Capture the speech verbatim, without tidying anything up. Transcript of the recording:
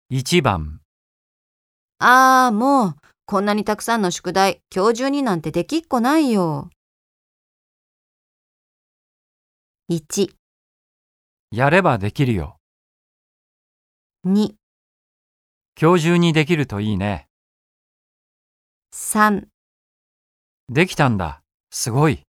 いちばん、 ああ、もう、こんなにたくさんの宿題、今日中になんてできっこないよ。いち、 やればできるよ。 に、 今日中にできるといいね。 さん、 できたんだ。すごい。